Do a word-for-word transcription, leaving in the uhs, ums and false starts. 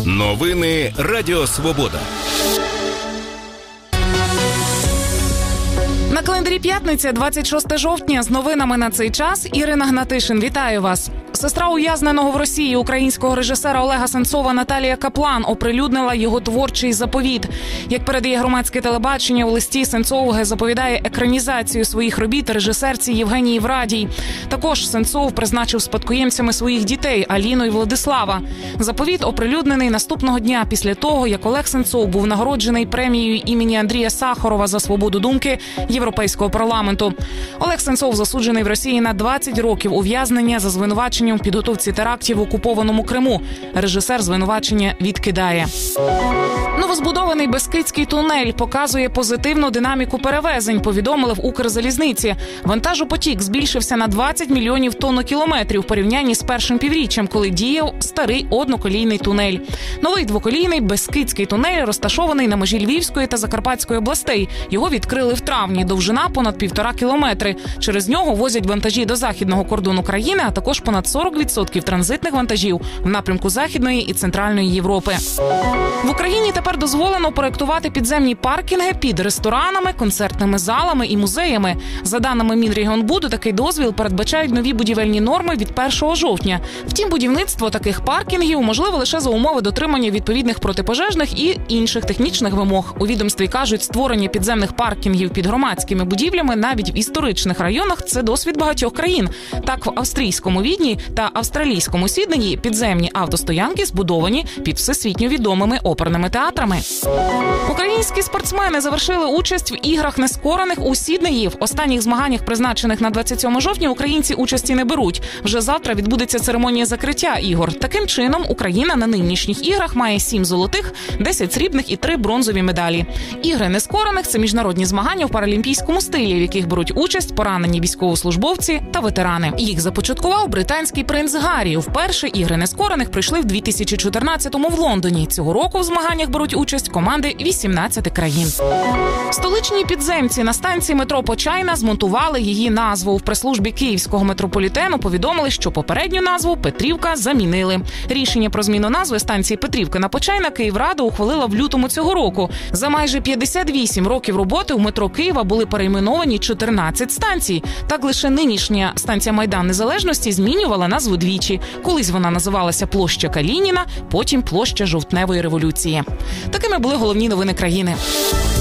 Новини Радіо Свобода. На календарі п'ятниця, двадцять шостого жовтня. З новинами на цей час Ірина Гнатишин. Вітаю вас. Сестра ув'язненого в Росії українського режисера Олега Сенцова Наталія Каплан оприлюднила його творчий заповіт. Як передає громадське телебачення, у листі Сенцов заповідає екранізацію своїх робіт режисерці Євгенії Врадій. Також Сенцов призначив спадкоємцями своїх дітей Аліну і Владислава. Заповіт оприлюднений наступного дня після того, як Олег Сенцов був нагороджений премією імені Андрія Сахарова за свободу думки Європейського парламенту. Олег Сенцов засуджений в Росії на двадцять років ув'язнення за звинуваченням в підготовці терактів в окупованому Криму. Режисер звинувачення відкидає. Новозбудований Бескидський тунель показує позитивну динаміку перевезень, повідомили в Укрзалізниці. Вантажопотік збільшився на двадцять мільйонів тонн-кілометрів в порівнянні з першим півріччям, коли діяв старий одноколійний тунель. Новий двоколійний Бескидський тунель розташований на межі Львівської та Закарпатської областей. Його відкрили в травні. Довжина понад півтора кілометри. Через нього возять вантажі до західного кордону країни, а також понад сорок відсотків транзитних вантажів в напрямку Західної і Центральної Європи. В Україні тепер дозволено проєктувати підземні паркінги під ресторанами, концертними залами і музеями. За даними Мінрегіонбуду, такий дозвіл передбачають нові будівельні норми від першого жовтня. Втім, будівництво таких паркінгів можливо лише за умови дотримання відповідних протипожежних і інших технічних вимог. У відомстві кажуть, створення підземних паркінгів під громадськими будівлями навіть в історичних районах – це досвід багатьох країн. Так, в австрійському Відні та австралійському Сіднеї підземні автостоянки збудовані під всесвітньо відомими оперними театрами. Українські спортсмени завершили участь в іграх нескорених у Сіднеї. В останніх змаганнях, призначених на двадцять сьомого жовтня, українці участі не беруть. Вже завтра відбудеться церемонія закриття ігор. Таким чином, Україна на нинішніх іграх має сім золотих, десять срібних і три бронзові медалі. Ігри нескорених – це міжнародні змагання в паралімпійському стилі, в яких беруть участь поранені військовослужбовці та ветерани. Їх започаткував британський принц Гаррі. Вперше ігри нескорених прийшли в дві тисячі чотирнадцятому в Лондоні. Цього року в змаганнях беруть участь команди вісімнадцяти країн. Столичні підземці на станції метро Почайна змонтували її назву. В прес-службі Київського метрополітену повідомили, що попередню назву Петрівка замінили. Рішення про зміну назви станції Петрівка на Почайна Київрада ухвалила в лютому цього року. За майже п'ятдесят вісім років роботи у метро Києва були перейменовані чотирнадцять станцій. Так лише нинішня станція Майдан Незалежності змінювала назву двічі. Колись вона називалася Площа Калініна, потім Площа Жовтневої революції. Такими були головні новини країни.